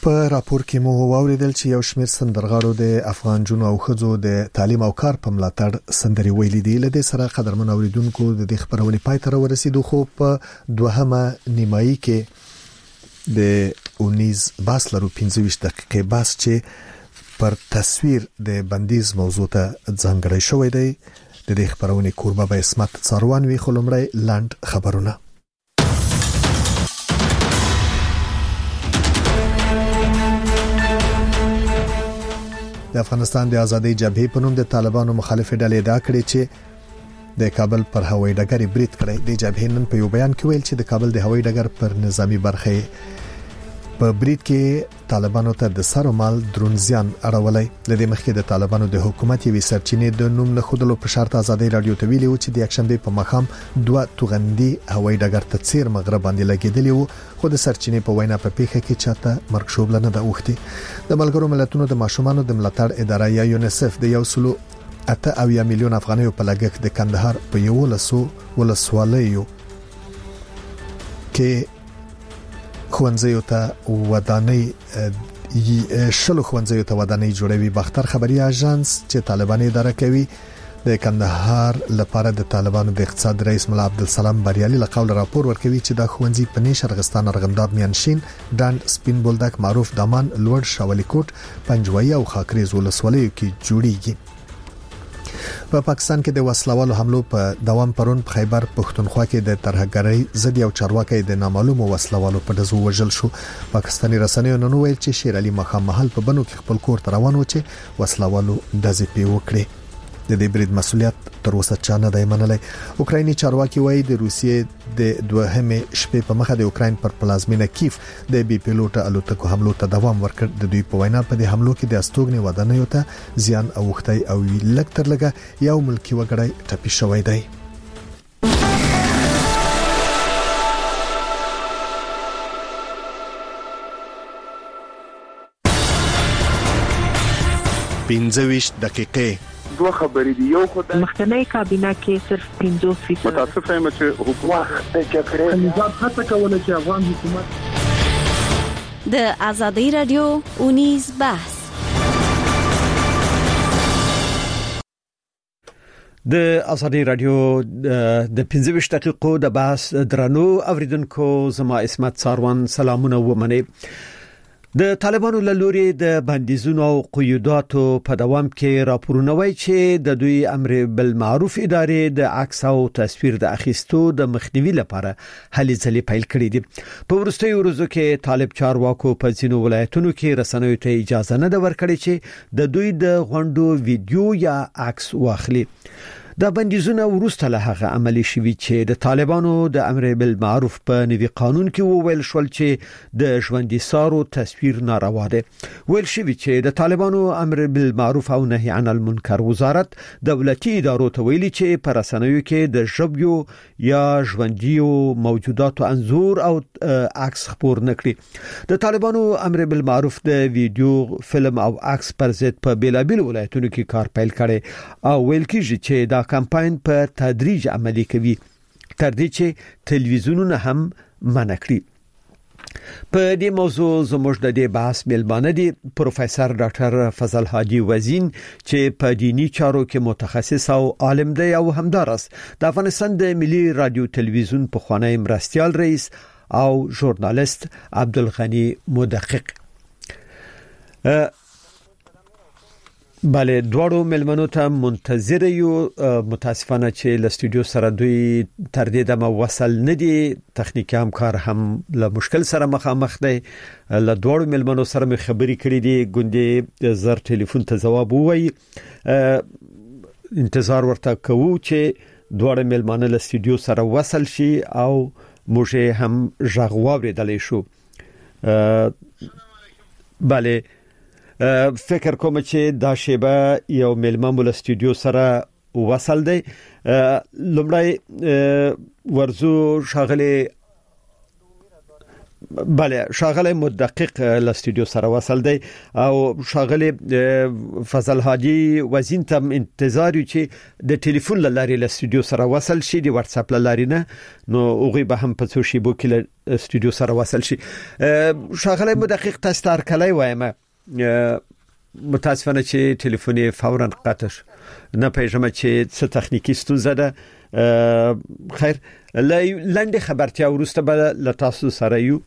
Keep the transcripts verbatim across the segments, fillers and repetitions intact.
په راپور کې مو واوریدل چې یو شمېر سندرغاړو د افغان جنو او خزو د تعلیم او کار په ملاتړ سندري ویلي دي. لدې سره قدرمن اوریدونکو د دې خبرونې پای ته ورسېدو، خو په دوهمه نیمایي کې د اونیز باس لرو پنځه ویشت دقیقې باس چې پر تصویر د بندیز موضوع ته ځانګړی شوی دی. د دې خبرونې کوربه به اسمت څاروان وی، خو لومړی لاند خبرونه. د افغانستان د ازادۍ جبهې په نوم د طالبانو مخالف ډلې ادعا کړې چې د کابل پر هوایي ډګر برید کړی. د جبهې نن په یو بیان کې ویل چې د کابل د هوایي ډګر پر نظامی برخه په برید کې طالبانو ته د سر او مال درون زیان اړولای. لدې مخکې د طالبانو د حکومت یوې سرچینې د نوم نه خودلو په شرط ازادۍ رادیو ته ویلي و چې د یکشنبه په مخام دوه توغندي هوایي ډګر ته چیر مغرب باندې لګیدلی وو، خو د سرچینې په وینا په پیښه کې چاته مرګ شوبله نه ده اوختي. د ملګرو ملتونو د ماشومانو د ملاتړ اداره یا یونیسف د یو سلو اته اویا میلیون افغانیو په لګښت د کندهار په یو لسو ولسوالیو کې خوانځیو ته ودانۍ شلو خوانځیو ته ودانۍ جوړوي. باختر خبري اژانس چې طالبان اداره کوي د کندهار لپاره د طالبانو د اقتصاد رئیس ملا عبدالسلام بریالي لقول راپور ورکوي چې د خوانځي په نش ارغستان ارغنداب میانشین ډاند سپین بولدک معروف دامان لوړ شاولی کوټ پنجوي او خاکریز ولسوالیو کې جوړیږي. په پاکستان کې د وسلوالو حملو په دوام پرون په خیبر پښتونخوا کې د ترهګرۍ ضد یو چارواکي د نامعلومو وسلوالو په دزو وژل شو. پاکستاني رسنیو نن ویل چې شیر علي مخام محل په بنو کې خپل کور ته روان و چې وسلوالو دزې پی وکړي. د دې برید مسولیت تر اوسه چا نه دی منلی. اوکرایني چارواکي وایي د روسیې د دوهمه شپې په مخه د اوکراین پر پلازمینه کیف د بي پیلوټ الوتکو حملو ته دوام ورکړ. د دوی په وینا په دې حملو کې د استوګنې ودانیو ته زیان اوختي او لږ تر لږه یو ملکی وګړی ټپي شوی دی. پنځه ویشت دقیقې دوه خبرې دی. یو خدای مخکنی کابینه کې صرف پنځه فیصد متاسفه یم چې حکومت د جګړې نظام هڅه کوله چې افغان حکومت د ازادۍ رادیو اونیز بحث. د ازادۍ رادیو د پنځه ویشت دقیقو د بحث درنو اوریدونکو، زما اسمت څاروان سلامونه ومنه. د طالبانو له لوري د بندیزونو او قیوداتو په دوام کې راپورونه وایي چې د دوی امر بالمعروف ادارې د عکس او تصویر د اخیستو د مخنیوي لپاره هلې ځلې پیل کړې دي. په وروستیو ورځو کې طالب چارواکو په ځینو ولایتونو کې رسنیو ته اجازه نه ده ورکړې چې د دوی د غونډو ویډیو یا عکس واخلي. دا بندیزونه وروسته له هغه عملی شوي چې د طالبانو د امر بالمعروف په نوي قانون کې وویل شول چې د ژوندۍ سارو تصویر ناروا ده. ویل شوي چې د طالبانو امر بالمعروف او نهي عن المنکر وزارت دولتي ادارو ته ویلي چې په رسنیو کې د ژبيو یا ژوندیو موجوداتو انزور او عکس خپور نکړي. د طالبانو امر بالمعروف د ویډیو، فلم او عکس پر ضد په بیلابیل ولایتونو کې کار پیل کړي او ویل کېږي چې دا کمپاین په تدریج عملی کوي تر دې چې تلویزیونونه هم منع کړي. په دې موضوع زموږ د دې بحث ملمانه دي پروفیسور ډاکټر فضل حاجی وزین چې په دینی چارو کې متخصص او عالم دی او همدارس د افغانستان د ملي رادیو تلویزیون په خوانی مرستيال رئیس او ژورنالیست عبدالغنی مدقق. بله، دوړو ملمنو ته منتظر یو. متاسفانه چې له استودیو سره دوی تر دې دمه وصل نه دي، تخنیکی همکار هم له مشکل سره مخامخ دی. له دوړو ملمنو سره مې خبرې کړې دي، ګوندې زر ټلیفون ته جواب ووایي. انتظار ورته کوو چې دوړو ملمنو له استودیو سره وصل شي او موږ هم ژغ واوریدلی شو. بله، فکر کوم چې دا شیبه یو ملمن ول استودیو سره وصل دی. لومړی ورزو شاغله بله شاغله مدقق ل استودیو سره وصل دی او شاغله فضل هادي وزین تم انتظار یو چې د ټلیفون لاري ل استودیو سره وصل شي د واتس اپ لاري نه نو اوغه به هم په څو شی بو کې ل استودیو سره وصل شي شاغله مدقق تستار کلی وایم متاسفانه چې ټلیفون فورا قطع نه پېژنم چې څه تخنیکی ستونزه ده خیر لاندې خبرتیا ورسته به ل تاسو سره یو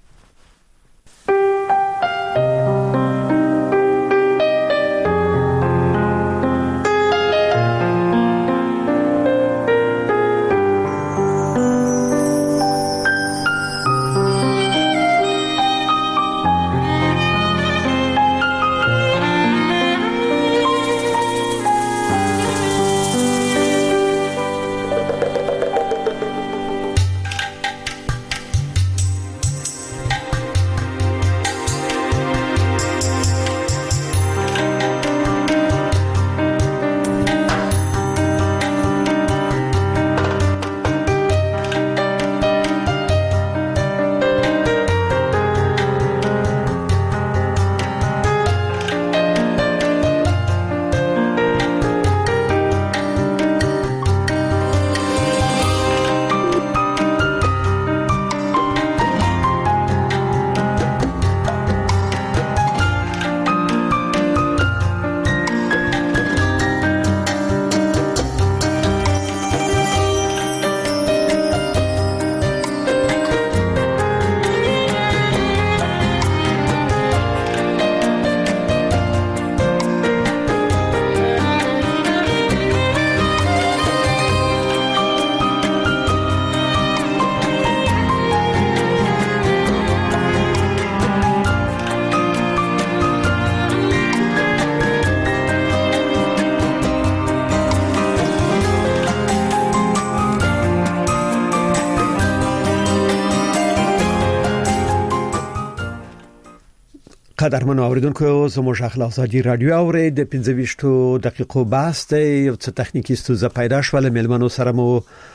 قدرمن اوریدونکو زموږ اخلاق ازادي رادیو اوري د پنځه ویشت دقیقو بحث دی یو څه تخنیکی ستونزه پیدا شول ملمنو سره مو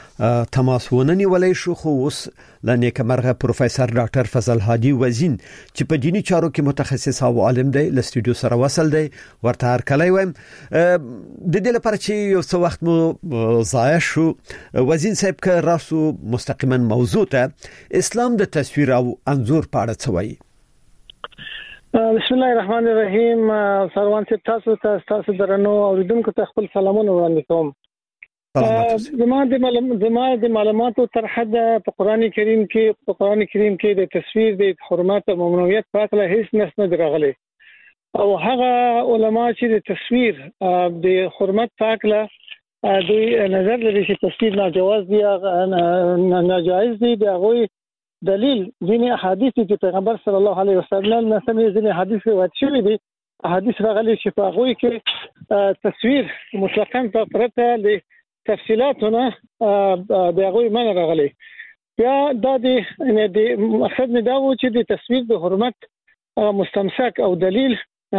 تماس وننی ولې شو خو اوس لنیک مرغه پروفیسور ډاکټر فضل هادي وزین چې په دینی چارو کې متخصص او عالم دی ل استودیو سره وصل دی ورته هر کله وایم د دې لپاره چې یو څه وخت مو ضایع شو وزین صاحب که راسو مستقیما موضوع ته اسلام د تصویر او انځور په اړه څه وایي بسم الله الرحمن الرحیم سروان صاحب تاسو ته تاسو درنو اوریدونکو ته خپل سلامونه وړاندې کوم زما د معلومات زما د معلوماتو تر حد په قران کریم کې په قران کریم کې د تصویر د حرمت او ممنوعیت په اړه هیڅ نص نه راغلی او هغه علما چې د تصویر د حرمت په اړه د نظر لري چې تصویر ناجواز دي ناجایز دي دغه دلیل ځینې احادیث چې پیغمبر صلی الله علیه وسلم نه سمې ځینې حدیث روایت شوی دي احادیث راغلي چې په هغه کې تصویر مطلقاً په پرته ل تفصيلاتونه د هغه من راغلي یا د دې مقصد نه دا و چې د تصویر د حرمت مستمسک او دلیل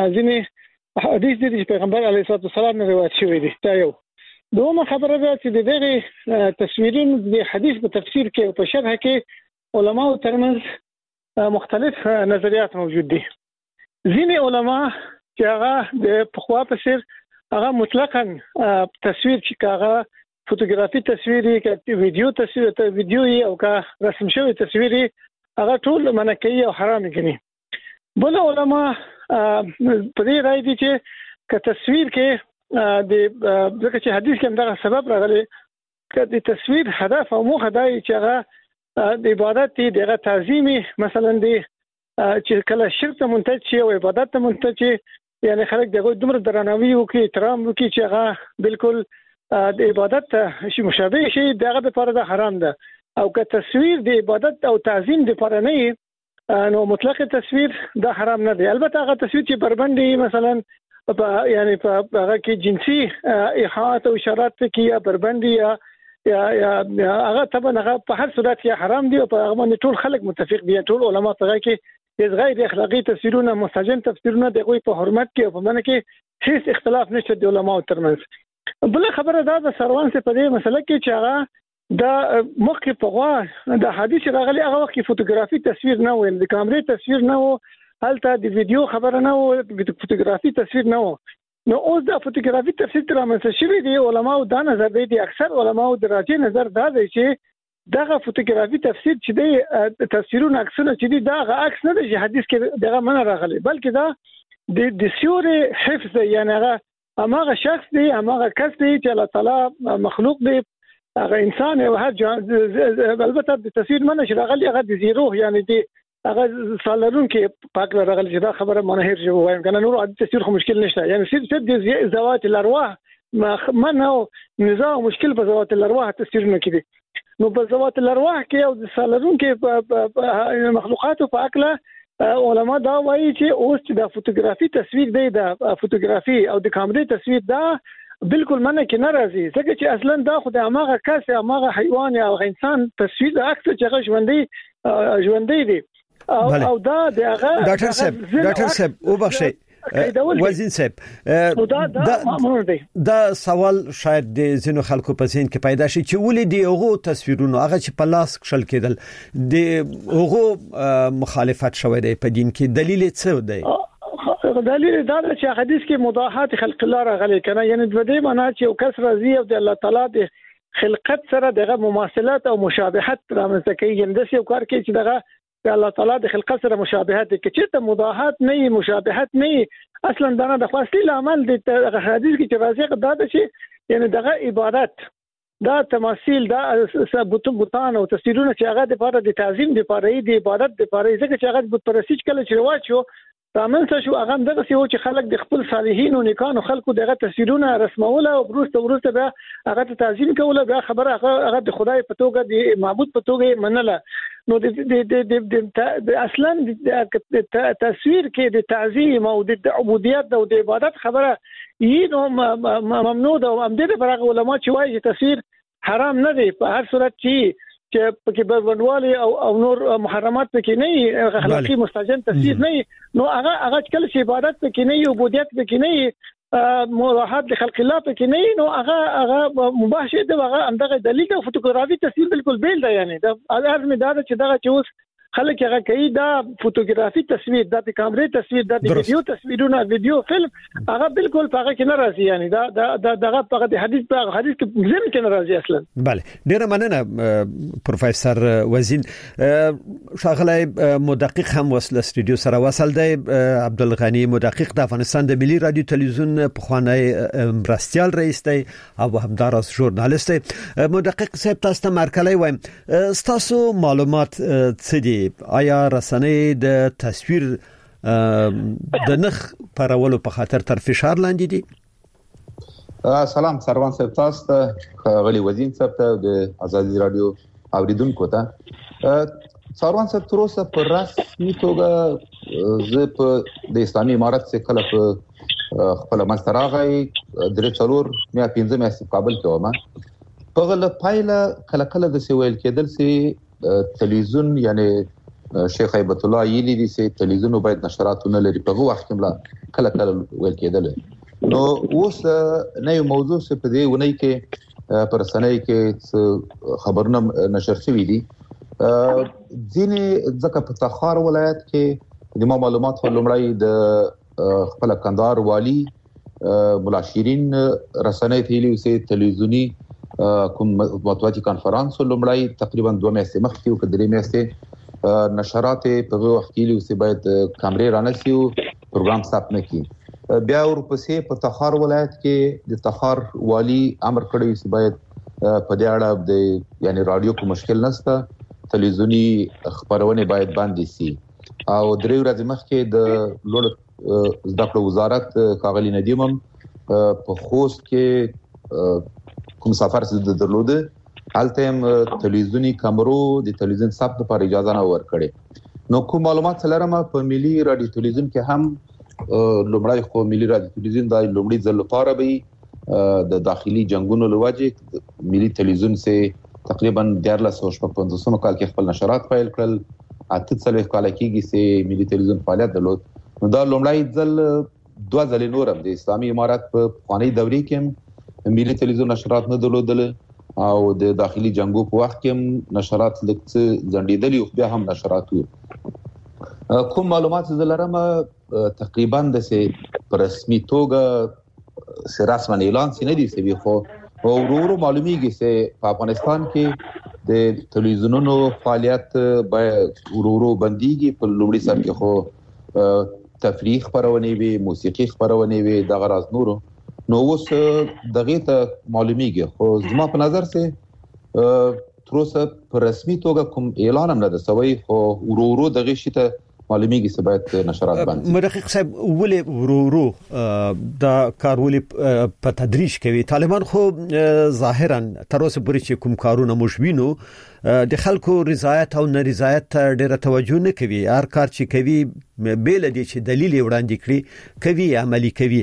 ځینې احادیث دي چې پیغمبر علیه الصلاه والسلام نه روایت شوی دي دا یو دومره خبره ده چې دغه تصویرین د حدیث په تفسیر کې او په شرح کې علماء ترمنځ مختلف نظریات موجود دي ځینې علما چې هغه د پخوا په سر هغه مطلقاً تصویر چې هغه فوتوګرافي تصویري کې ویډیو تصویر ته ویډیو او کا رسم شوی تصویري هغه ټول منکې او حرام دي بل علما په دې رائے دي چې ک تصویر کې د ځکه چې حدیث کې هم دا سبب راغلی ک د تصویر هدف او موخه دی چې هغه د عبادت دی دغه تعظیمي مثلا دی چې کله شرک ته منتج شي او عبادت ته منتج شي یعنی خلک دغه دومره درناوی وکړي احترام وکړي چې هغه بالکل د عبادت ته شي مشابه شي دغه لپاره د حرام ده او که تصویر د عبادت او تعظیم لپاره نه نو مطلق تصویر د حرام نه دی البته هغه تصویر چې بربندي مثلا په یعنی په هغه کې جنسي ایحاءات او اشارات کې یا بربندي یا یا یا هغه طبعا هغه په هر صورت کې حرام دي او په هغه باندې ټول خلک متفق دي ټول علما په هغه کې د غیر اخلاقی تفسیرونه مستجن تفسیرونه د غوي په حرمت کې او په منځ کې هیڅ اختلاف نشته د علماو ترمنځ بل خبره دا د سروان څخه په دې مسله کې چې هغه دا مخکې په غوا د حدیث راغلي هغه وخت فوتوګرافي تصویر نه و د کیمرې تصویر نه و هلته د ویډیو خبره نه و د فوتوګرافي تصویر نه و نو اوس د فوتوګرافي تصویر تر منځ شوی دی علماء دا نظر دی اکثر علماء د راجع نظر دا دی چې دغه فوتوګرافي تفسیر چې دی تصویرونه عکسونه چې دی دا عکس نه دی حدیث کې دغه من راغلي بلکې دا د د سیوري حفظ یعنی هغه هغه شخص دی هغه کس دی چې الله تعالی مخلوق دی هغه انسان او هر البته د تصویر منه چې راغلی هغه د زیرو یعنی دی هغه سالرون کې پاک راغلی چې دا خبره منهر جو وایم کنه نور عادي تصویر خو مشکل نشته یعنی صرف د زوات الارواح ما نه نظام مشکل په زوات الارواح تصویرونه کې دي نو په زوات الارواح کې او د سالرون کې مخلوقات په اکله علماء دا وایي چې اوس د فوتوګرافي تصویر دی د فوتوګرافي او د کیمرې تصویر دا بالکل منه کې ناراضي ځکه چې اصلا دا خو د هغه کس هغه حیوان او انسان تصویر د عکس چې هغه ژوندۍ ژوندۍ دي او او دا د هغه ډاکټر صاحب ډاکټر صاحب او بخښي وزین صاحب دا دا سوال شاید د زینو خلکو په ذهن کې پیدا شي چې ولې دی هغه تصویرونه هغه چې په لاس کشل کېدل د هغه مخالفت شوی دی په دین کې دلیل څه دی دلیل دا چې حدیث کې مضاحات خلق الله راغلي کنه یعنی د دې معنی چې یو کس راضي او د الله تعالی د خلقت سره دغه مماثلت او مشابهت رامنځته کوي یعنی د یو کار کې چې دغه د الله تعالی د خلقت سره مشابهت کې چې ته مضاحات نه مشابهت نه اصلا دا نه د خاصي عمل د حدیث کې چې راځي دا چې یعنی دغه عبادت دا تماثيل دا بوت بوتان او تصویرونه چې هغه د لپاره د تعظیم د لپاره د عبادت د لپاره ځکه چې هغه بت پرستش کله چې رواج شو تامنځ شو هغه دغه سی و چې خلک د خپل صالحین او نیکانو خلکو دغه تصویرونه رسموله او وروسته وروسته به هغه ته تعظیم کوله بیا خبره هغه د خدای په توګه د معبود په توګه منله نو د د اصلا د تصویر کې د تعظیم او د عبودیت او د عبادت خبره یې نو ممنوع ده او هم د فرغ علماء چې وايي تصویر حرام نه دی په هر صورت چې چې پکې بروندوالي او او نور محرمات پکې نه اخلاقی مستجن تصویر نه نو هغه هغه کله چې عبادت پکې نه عبودیت پکې نه مراحت د خلق الله پکې نه نو هغه هغه مباح شه دی هغه همدغه دلیل او فوتوګرافي تصویر بالکل بیل دی یعنی دا لازم دا چې دا چې اوس خلک هغه کوي دا فوتوګرافي تصویر د کیمرې تصویر د ویډیو تصویرونه ویډیو فلم هغه بالکل هغه کې ناراضي یعنی دا دا دغه په د حدیث په حدیث کې زم کې ناراضي اصلا bale ډیره مننه پروفیسور وزین شاغلی مدقق هم وصل استودیو سره وصل دی عبدالغنی مدقق د افغانستان د ملي رادیو تلویزیون په خوانی مرستيال رئیس دی او همدارس ژورنالیست دی مدقق صاحب تاسو ته مرکلی وایم تاسو معلومات څه دي آیا رسنۍ د تصویر د نخ پرولو په خاطر تر فشار لاندې دي سلام سروان صاحب تاسو ته غلي وزین صاحب ته د ازادي رادیو اوریدونکو ته سروان صاحب تر اوسه پر رسمي توګه زه په د اسلامي امارت څخه کله په خپل مستراغي درې څلور میا پنځه میا په کابل کې ومه په غل پایله کله کله د سویل کېدل سي تلویزیون یعنی شیخ هیبت الله یلی دي چې تلویزیون باید نشراتونه لري په وخت کې ملا کله کله ویل کېدل نو اوس نه یو موضوع څه په دې ونی کې پر سنۍ کې خبرونه نشر شوې دي ځینې ځکه په تخار ولایت کې د معلومات لومړی د خپل کندهار والی مولا شیرین رسنۍ ته ویلي چې تلویزیونی کوم مطبوعاتي کانفرنس لومړی تقریبا دوه میاشتې مخکې او درې میاشتې نشرات په وخت کې لوي چې باید کیمرې رانسي او پروګرام ثبت نه کی بیا ورپسې په تخار ولایت کې د تخار والی امر کړی چې باید په دې اړه د یعنی رادیو کو مشکل نشته تلویزیونی خبرونه باید باندې سي او درې ورځې مخکې د لوړ زده کړو وزارت کاغلی ندیمم په خوست کې کوم سفر څه درلوده هلته تلویزیونی کیمرو د تلویزیون ثبت لپاره اجازه نه ورکړي نو کوم معلومات لرم په ملي رادیو تلویزیون کې هم لومړی خو ملي رادیو تلویزیون د لومړي ځل لپاره به د داخلي جنگونو لوجه ملي تلویزیون سه تقریبا ډیر له سوچ په پندوسمه کال کې خپل نشرات پیل کړل اته څلوي کال کېږي چې ملي تلویزیون فعالیت درلود نو دا لومړی ځل دوه ځلې نورم د اسلامي امارت په قانوني دورې کې ملي تلویزیون نشرات نه درلودل او د داخلي جنگو په وخت کې نشرات لکه ځنډېدلي او بیا هم نشرات وو کوم معلومات زلرم تقریبا د سه پر رسمي توګه سره رسمن اعلان سینه دي سوي خو ورورو معلومیږي چې په افغانستان کې د تلویزیونونو فعالیت به ورورو بنديږي په لومړي سر کې خو تفریح خبرونه وي موسیقي خبرونه وي د غراض نورو نو اوس دغه ته معلومیږي خو زما په نظر سه تر اوسه په رسمي توګه کوم اعلان هم نه ده سوي خو ورورو دغه شی ته معلومیږي چې باید نشرات باندې مرحق صاحب ولې ورورو دا کار ولې په تدریج کوي طالبان خو ظاهرا تر اوسه پورې چې کوم کارونه مشوینو د خلکو رضایت او نارضایت ډېر توجه نه کوي هر کار چې کوي بیل دي چې دلیل وړاندې کړي کوي عملی کوي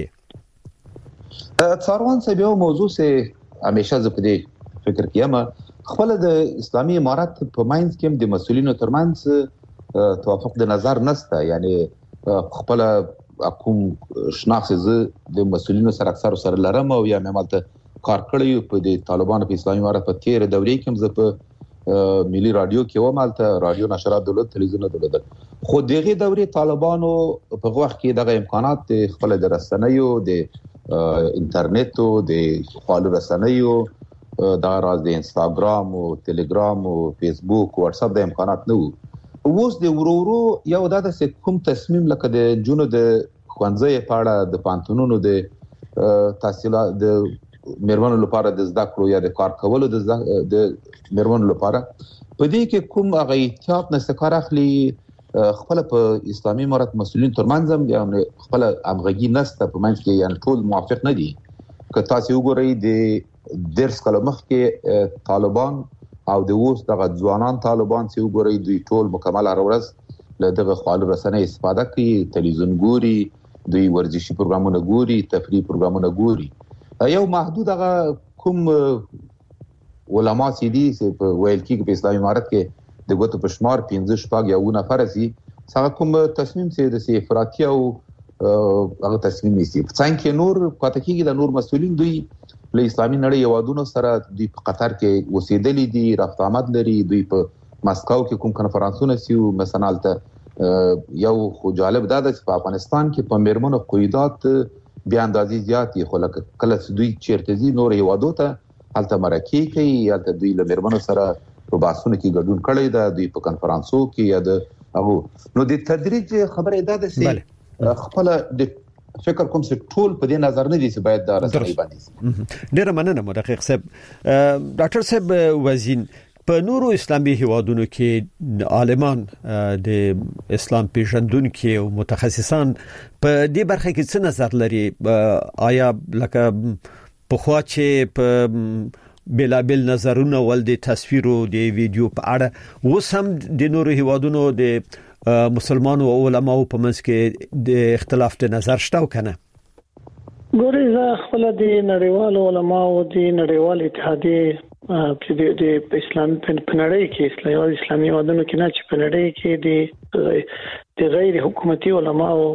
څاروان څه به موضوع سه همیشه زه په دې فکر کوم خپل د اسلامي امارات په ماینز کې د مسؤلینو ترمنځ توافق د نظر نسته یعنی خپل حکوم شناخت زه د مسؤلینو سره اکثر سره لرم او یا مملته کار کړی په د طالبانو په اسلامي امارات په تیر دورې کې زه په ملي رادیو کې و مالته رادیو نشرات دولت تلویزیون دولت خو دغه دورې طالبانو په وخت کې دغه امکانات خپل د رسنیو د انټرنیټ او د خپل رسنیو د راز د انستګرام او ټلګرام او فیسبوک او واتس اپ د امکانات نه اوس د ورورو یو د کوم تصمیم لکه د جونو د خوانځي پاړه د پانتونونو د تحصیلات د مېرمنو لپاره د زده کړو یا د کار کولو د د مېرمنو لپاره په دې کې کوم هغه احتیاط نه سکار اخلي خپل په اسلامي امارات مسؤلین ترمنځ یا خپل امغږی نسته په منځ کې یعنی ټول موافق نه دي که تاسو وګورئ د درس کلمخ کې طالبان او د اوس دغه ځوانان طالبان چې وګورئ دوی ټول مکمل ارورس له دغه خپل رسنۍ استفاده کوي تلویزیون ګوري دوی ورزشي پروګرامونه ګوري تفریحي پروګرامونه ګوري یو محدود هغه کوم علما چې دي چې په ویل کې په اسلامي امارات کې د ګوتو په شمار پنځه شپږ یا ونه فرضي څنګه کوم تصمیم چې د سي افراطي او هغه تصمیم نیسي څنګه نور کاته کېږي د نور مسؤلین دوی له اسلامي نړۍ یوادونو سره دوی په قطر کې اوسېدلې دي رفت آمد لري دوی په ماسکو کې کوم کنفرانسونه سیو مثلا ته یو خو جالب دا ده چې په افغانستان کې په میرمنو قیادت بیا اندازې زیاتې خو لکه کله دوی چیرته دي نور یوادو ته هلته مرکه کوي یا دوی له میرمنو سره په باسونه کې ګډون کړي دا دوی په کنفرانسو کې یا د هغه نو د تدریج خبره ده چې خپل د فکر کوم چې ټول په دې نظر نه دي چې باید دا رسمي باندې ډیر مننه محقق صاحب ډاکټر صاحب وزین په نورو اسلامي هیوادونو کې عالمان د اسلام پیژندونکو او متخصصان په دې برخه کې څه نظر لري آیا لکه په خوا چې په بلا بل نظرونه ول د تصویرو د ویډیو په اړه وسم د نورو هیوادونو د مسلمانو او علماو په منځ کې د اختلاف د نظر شته کنه ګورې زه خپل د نړیوالو علماو د نړیوال اتحادیه چې د اسلام په نړۍ کې اسلامي ودانو کې نه چې په نړۍ کې د غیر حکومتي علماو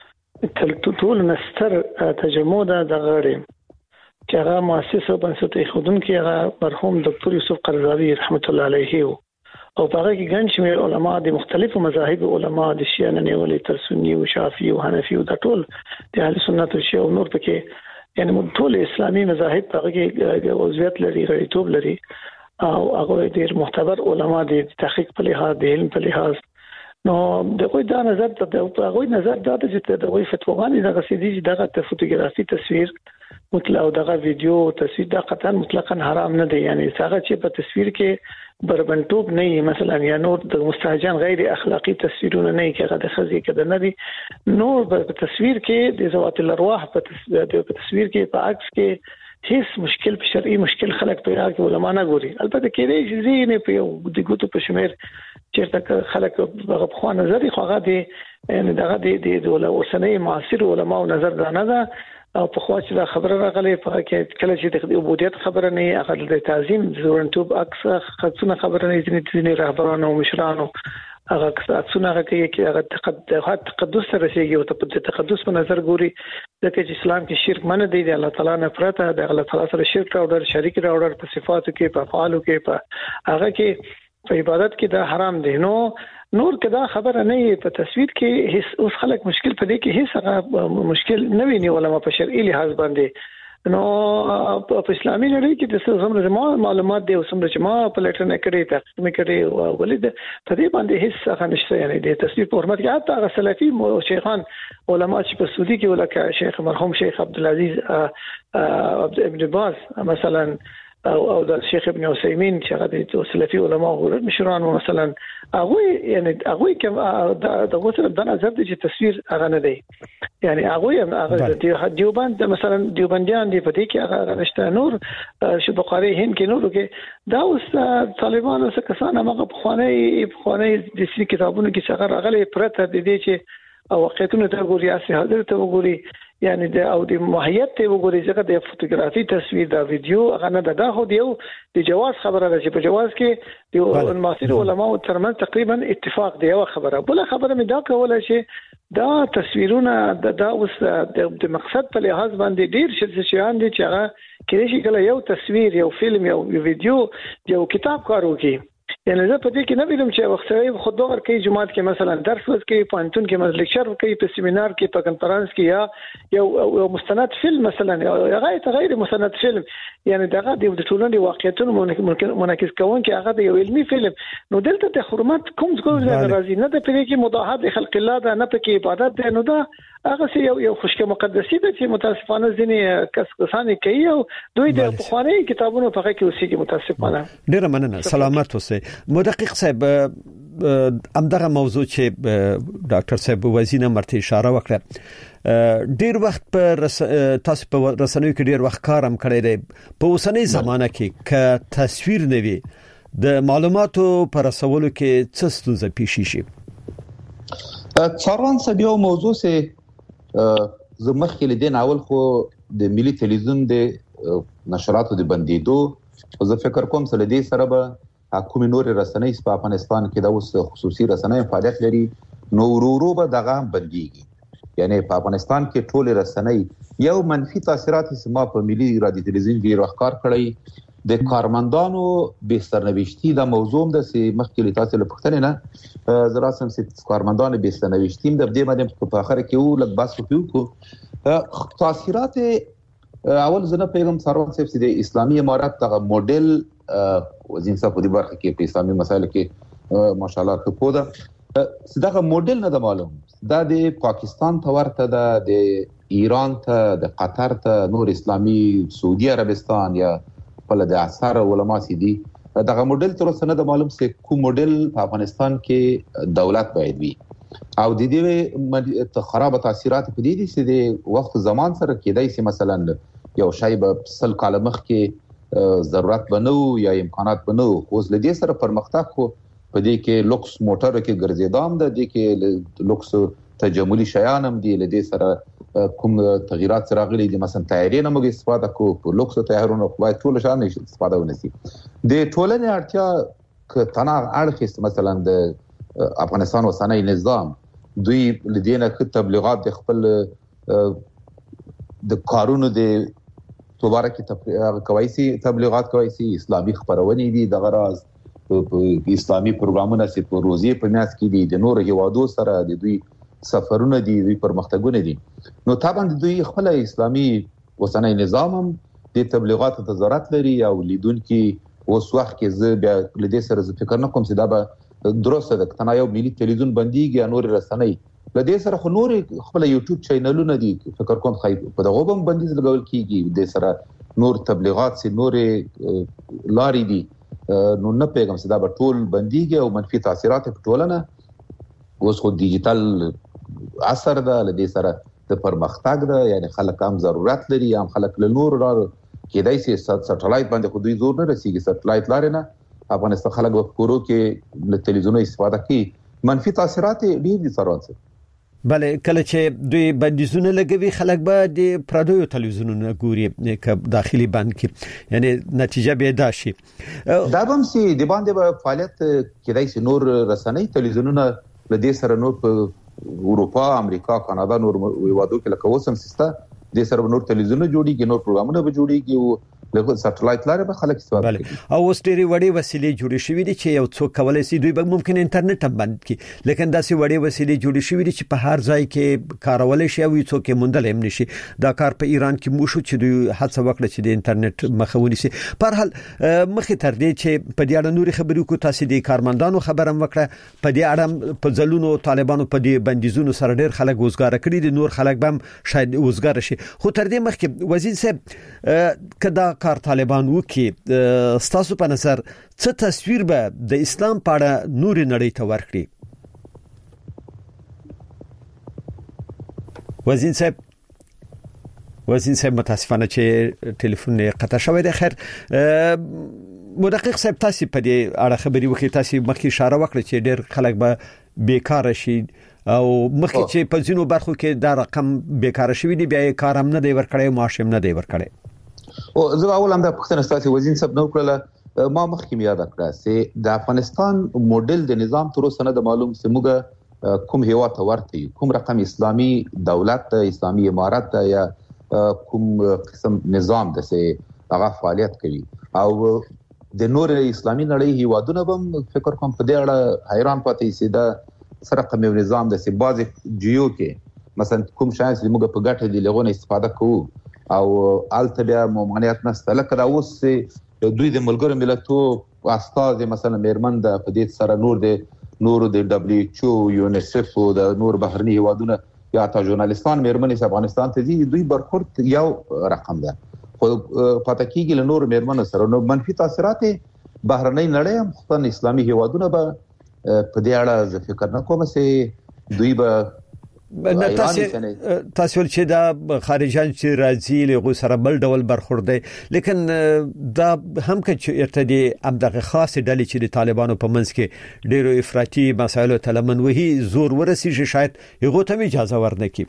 ټول نستر تجمع د غړي چې هغه مؤسسه بنسټ خودونکو هغه مرحوم ډاکټر یوسف قرضاوي رحمت الله علیه او په هغه کې ګڼ شمېر علما د مختلفو مذاهب علما د شیعه نیولې تر سنی او شافعي او حنفي او د ټول د اهل سنت او شیعه او نور پکې یعنی ټول اسلامي مذاهب په هغه کې عضویت لري غړیتوب لري او هغه ډېر معتبر علما د تحقیق په لحاظ د علم په لحاظ نو دغه دا نظر ته هغه نظر دا چې دغه فتواګان دغه سيدي دغه فوټوګرافي تصویر مطلق او دغه ویډیو تصویر دا قطعا مطلقاً حرام نه دی یعنی څنګه چې په تصویر کې بربنټوب نه مثلا یا نور د مستهجن غیر اخلاقی تصویرونه نه کېږي د خزي کې نه دي نور په تصویر کې د ذوات الارواح په تصویر کې په عکس کې هیڅ مشکل په شرعي مشکل خلک پیدا کوي علما نه ګوري البته کې دی چې نه په یو د ګوتو په شمیر چیرته خلک په خو نظر خو هغه دی یعنی دغه د د اوسنۍ معاصر علما او نظر دا نه ده او په خوا چې دا خبره راغلي په کې کله چې د عبودیت خبره نه هغه د تعظیم زورنټوب اکثر خصونه خبره نه دي چې رهبرانو او مشرانو هغه څونه هغه کوي چې هغه تقدس سره رسیږي او په تقدس په نظر ګوري ځکه چې اسلام کې شرک منع دی د الله تعالی نه پرته د الله تعالی سره شرک راوړل شریک راوړل په صفاتو کې په افعالو کې په هغه کې په عبادت کې دا حرام دي. نو نور کدا خبره نه په تصویر کې هیڅ اوس خلک مشکل پدې کې هیڅ هغه مشکل نه ویني علماء په شرعي لحاظ باندې. نو په اسلامي نړۍ کې د څه زموږ معلومات دی او څومره چې ما په لټر نه کړی تحقیق مې کړی ولید په دې باندې هیڅ څه نشته یعنی د تصویر په حرمت کې حتی هغه سلفي شیخان علما چې په سعودي کې ولکه شیخ مرحوم شیخ عبدالعزيز ابن باز مثلا او او د شیخ ابن عثیمین چې هغه د سلفي علما او مشران مثلا هغه یعنی هغه کوم د غوسه د نظر د تصویر هغه نه دی یعنی هغه هغه دیوبند مثلا دیوبندیان دی په دې کې هغه نشته نور چې بخاري هند کې نور کې دا اوس طالبانو څخه کسان هغه په خواني په خواني د سې کتابونو کې څنګه راغلي پرته د دې چې او واقعیتونه ته ګوري اسې حاضر ته وګوري یعنی د او د ماهیت ته وګوري ځکه د فوتوګرافي تصویر دا ویډیو هغه نه ده خو دیو د جواز خبره ده چې په جواز کې د المعاصر علماء ترمن تقریبا اتفاق دی یو خبره بل خبره مې دا کوله چې دا تصویرونه د دا اوس د مقصد په لحاظ باندې ډیر شې شيان دي چې هغه کله شي کله یو تصویر یو فلم یو ویډیو یو کتاب کارو کې یعنی زه په دې کې نه ویلم چې وختي خود دغه کې جماعت کې مثلا درس ورکړي پانتون کې مثلا لیکچر ورکړي په سیمینار کې په کنفرانس کې یا یو مستند فلم مثلا یا غیر غیر مستند فلم یعنی دغه د ټولنې واقعیتونو منعکس کوون کې هغه د یو علمي فلم نو دلته د حرمت کوم څه راځي نه د پرې کې مداهات خلق الله ده نه پکې عبادت ده نو دا هغه یو یو خوشکه مقدسي ده چې متاسفانه ځینې کس کسانې کوي او دوی د بخاري کتابونو په کې اوسېږي متاسفانه. ډیر مننه سلامت اوسئ. مدقق صاحب امدغه موضوع چې ډاکټر صاحب وزینه مرته اشاره وکړه ډیر وخت په رس... تاسو په رسنیو کې ډیر وخت کارم کړی دی په اوسنۍ زمانه کې ک تصویر نه وي د معلوماتو پر رسولو کې څه ستونزه پیښ شي. څاروان صاحب یو موضوع سه زمخ کې لیدل اول خو د ملي تلویزیون د نشراتو د بندیدو زه فکر کوم سره دې سره به حکومت نور رسنۍ په افغانستان کې د اوس خصوصي رسنۍ فعالیت لري نو ورورو به دغه بنديږي یعنی په افغانستان کې ټول رسنۍ یو منفي تاثیرات سما په ملي رادیو تلویزیون کې راخکار کړی د کارمندانو به سرنوشتي د موضوع د سي مخکې تاسو له پښتنه نه زراسم سي کارمندانو به سرنوشتي د دې باندې په اخر کې و لږ بحث وکړو تاثیرات اول زنه پیغام سروان صاحب سي د اسلامي امارات دغه موډل وزین صاحب د برخه کې په اسلامي مسایل کې ماشاءالله په پوده دغه موډل نه د معلوم دا د پاکستان ته ورته ده د ایران ته د قطر ته نور اسلامي سعودي عربستان یا په د اثر علما سي دي دغه موډل تر اوسه نه د معلوم سي کوم موډل په افغانستان کې دولت باید وي او د دې خراب تاثیرات په دې دي چې د وخت زمان سره کېدای شي مثلا یو شای به سل کاله مخ کې ضرورت بنو یا امکانات بنو خو ز لدې سره پرمختګ خو په دې کې لوکس موټر کې ګرځیدام ده د کې لوکس تجملي شیان هم دي لدې سره کوم تغیرات سره غلي دي مثلا تایرې نه موږ استفاده کوو په لوکس تایرونو خو ټول شان استفاده ونسي د ټولنې اړتیا ک تنا اړخ مثلا د افغانستان وسنۍ نظام دوی لدينا ک تبلیغات د خپل د کارونو د دوباره کې کوي سي تبلیغات کوي سي اسلامي خبرونه دي د غراز اسلامي پروګرامونه سي په روزي په میاس کې دي د نور هیوادو سره د دوی سفرونه دي دوی پرمختګونه دي نو طبعا دوی خپل اسلامي وسنۍ نظام هم د تبلیغات ته ضرورت لري او لیدونکو اوس وخت کې زه بیا لدې سره فکر نه کوم چې دا به درسته د تنا یو ملي تلویزیون بنديږي نور رسنۍ لدې سره خو نور خپل یوټیوب چینلونه دي فکر کوم خای په دغه هم بندیز لګول کیږي د سره نور تبلیغات سي نور لاري دي نو نه پیغام چې دا به ټول بنديږي او منفي تاثیرات په ټولنه اوس خو ډیجیټل اثر ده لدې سره د پرمختګ ده یعنی خلک هم ضرورت لري هم خلک له نور را کېدای شي سټلایټ باندې خو دوی زور نه رسیږي سټلایټ لاري نه افغانستان خلک په کورو کې له تلویزیون استفاده کوي منفي تاثیرات ډیر دي سره بله کله چې دوی بندیزونه لګوي خلک به د پردیو تلویزیونونو ګوري ک داخلي بند کې یعنی نتیجه به دا شي دا هم سي د باندې به فعالیت کېدای شي نور رسنۍ تلویزیونونه لدې سره نور په اروپا امریکا کاناډا نور وادو کې لکه وسم سیسته د سره نور تلویزیونونه جوړیږي نور پروګرامونه به جوړیږي او لکه سټلایټ لاره به خلک استفاده کوي او اوس ډېری وړي وسیلې جوړې شوې دي چې یو څوک کولای شي دوی به ممکن انټرنیټ هم بند کړي لیکن داسې وړي وسیلې جوړې شوې دي چې په هر ځای کې کارول شي او څوک یې موندل هم نشي دا کار په ایران کې مو شو چې دوی هڅه وکړه چې د انټرنیټ مخاوني شي په هر حال مخې تر دې چې په دې اړه نوري خبرې کو تاسو د کارمندانو خبرم وکړه په دې اړه په ځلونو طالبانو په دې بندیزونو سره ډېر خلک وزګار کړي دي نور خلک هم شاید وزګار شي خو تر دې مخکې وزیر صاحب کدا کار طالبان کې ستاسو په نظر څه تصویر به د اسلام په اړه نور نړۍ ته ورکړي وزیر صاحب وزیر صاحب متاسفانه چې ټلیفون قطع شوی دی خیر مدقق صاحب تاسو په دې اړه خبري وکړئ تاسو مخکې اشاره وکړه چې ډېر خلک به بیکاره شي او مخکې چې په ځینو برخو کې دا رقم بیکاره شوی دی بیا کار هم نه دی ورکړی معاش هم نه دی ورکړی او زه اول هم د پښتون استاد وزیر صاحب نو کړل ما مخکې یاد کړه چې د افغانستان موډل د نظام تر اوسه نه معلوم سموګه کوم هیوا ته ورته کوم رقم اسلامي دولت اسلامي امارت یا کوم قسم نظام د سه هغه فعالیت کوي او د نور اسلامي نړۍ هیوادونه هم فکر کوم په دې اړه حیران پاتې سي د سره کوم نظام د سه بازي جیو کې مثلا کوم شای چې موږ په ګټه دی لغونه استفاده کوو او الته بیا ممانعت نشته لکه دا اوس دوی د ملګرو ملتونو استاد مثلا میرمن د پدې سره نور د نور د دبليو ایچ او یونیسف او د نور بهرني هوادونه یا تا ژورنالستان میرمنې افغانستان ته دي دوی برخورد یو رقم ده خو پاتې کېږي له نور میرمنو سره نو منفي تاثیرات بهرني نړۍ هم خصوصا اسلامي هوادونه به په دې اړه ز فکر نه کوم چې دوی به تاسو تاسو چې دا خارجان چې راځي له سره بل ډول برخورد دي لیکن دا هم چې ارتدي هم دغه خاص ډلې چې د طالبانو په منځ کې ډیرو افراطي مسایلو تلمن وهي زور ورسیږي شاید هغه ته اجازه ورنکي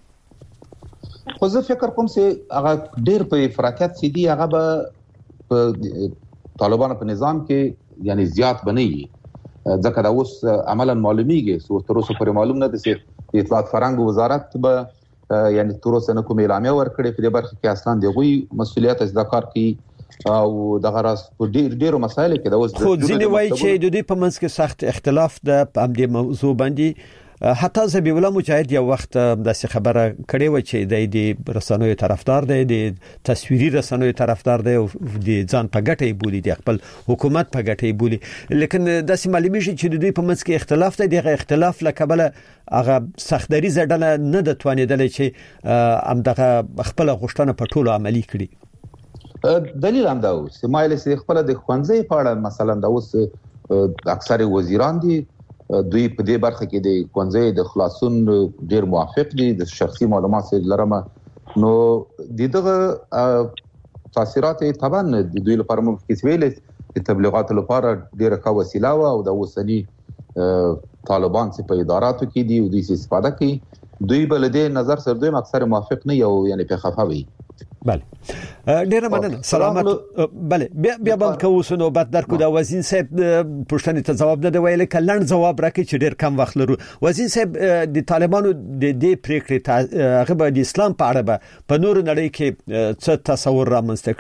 خو زه فکر کوم چې هغه ډیر په افراطیت سي دي هغه به طالبانو په نظام کې یعنی زیات بنئ ځکه دا اوس عملاً معلومیږي سو تر اوسه پورې معلوم نه دي اطلاعات فرهنګ وزارت به یعنی تر اوسه نه کوم اعلامیه ورکړي په دې برخه کې اصلا دغوی مسولیت از د کار کوي او دغه راس په ډیر ډیرو مسایلو کې دا اوس خو ځینې وایي چې د دې په منځ کې سخت اختلاف د په دې موضوع باندې حتی زبیح الله مجاهد یو وخت داسې خبره کړې و چې د رسنوي طرفدار دی د تصویري رسنوي طرفدار دی او د ځان په ګټه بولی د خپل حکومت په ګټه بولی لیکن داسې معلومیږي چې د دوی په منځ کې اختلاف دی دغه اختلاف لکبله هغه سختري زړه نه د توانیدل چې ام دغه خپل غوښتنه په ټولو عملی کړي دلیل هم دا و چې مایل سي خپل د خوانځي په اړه مثلا دا اوس اکثر وزیران دي دوی په دې برخه کې د کونځي د خلاصون ډیر موافق دي د شخصي معلومات لرمه نو دغه تاثیرات طبعا د دوی لپاره ممکن ویل د تبلیغات لپاره ډیره ښه وسیله او د اوسنی طالبان چې په اداراتو کې دي او د استفاده کوي دوی بل دې نظر سره دوی اکثر موافق نه یو یعنی په خفاوي بله ډیره مننه سلامت بله بیا بیا به کوو نو بعد درکو دا وزیر صاحب پښتنې ته جواب نه دی ویل کلن جواب راکړي چې ډیر کم وخت لرو وزیر صاحب د طالبانو د دې پریکړې هغه به د اسلام په اړه به په نور نړۍ کې څه تصور رامنځته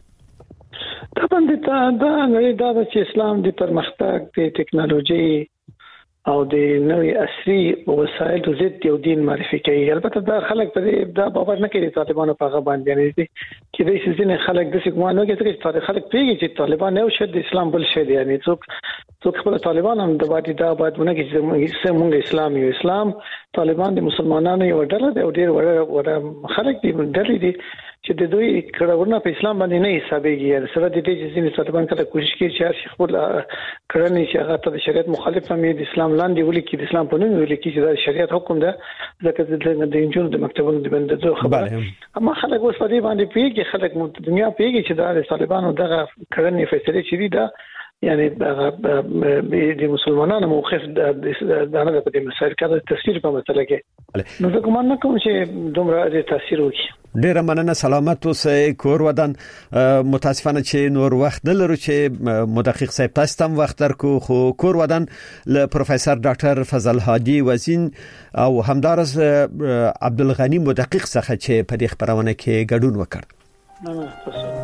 کړي طبعا د دا نړۍ دا چې اسلام د پرمختګ د ټکنالوژي او د نوې عصري وسایل د ضد یو دین معرفي کوي البته دا خلک په دې دا باور نه کوي طالبانو په غو باندې یعنی چې د سيزن خلک د څنګه نه کوي چې خلک پیږي چې طالبان یو شد اسلام بل شد یعنی څوک څوک خپل طالبان هم د باندې دا باندې کې چې موږ اسلام یو اسلام طالبان د مسلمانانو یو ډله دی او ډیر وړ خلک دي ډلې دي چې د دوی کړهونه په اسلام باندې نه حسابيږي سره د دې چې ځینې طالبان کله کوشش کوي چې خپل کړنې چې هغه د شریعت مخالف هم د اسلام لاندې ولي کې د اسلام په نوم ولي کې چې د شریعت حکم ده ځکه د انجونو د مکتبونو د بندو خبره اما خلک اوس په دې باندې پیږي خلک د دنیا پیږي چې د طالبانو دغه کړنې فیصله چي ده یعنی د مسلمانانو موقف د دغه په مسایل کې د تفسیر په مسله کې نو زه کوم نه کوم چې دومره د تاثیر وکړي. ډیره مننه، سلامت اوسئ. کور ودان متاسفانه چې نور وخت نه لرو چې مدقق صاحب تاسو تم وخت درکو، خو کور ودان له پروفیسور ډاکټر فضل هادي وزین او همدارس عبدالغنی مدقق څخه چې په دې خبرونه کې ګډون وکړ. نه نه